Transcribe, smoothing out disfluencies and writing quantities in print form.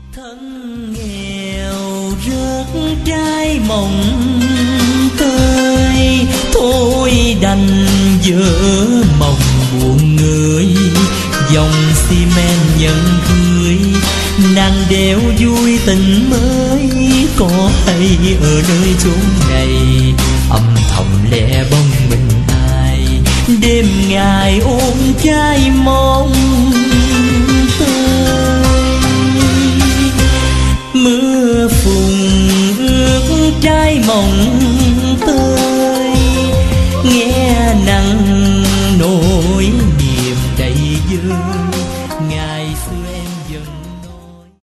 Thân nghèo rớt trái mộng tơi, thôi đành giữa mộng buồn người. Dòng xi men nhận cưới, nàng đeo vui tình mới. Có hay ở nơi chốn này, âm thầm lẻ bóng mình ai. Đêm ngày ôm trái mong tơi, mưa phùn ướt trái mộng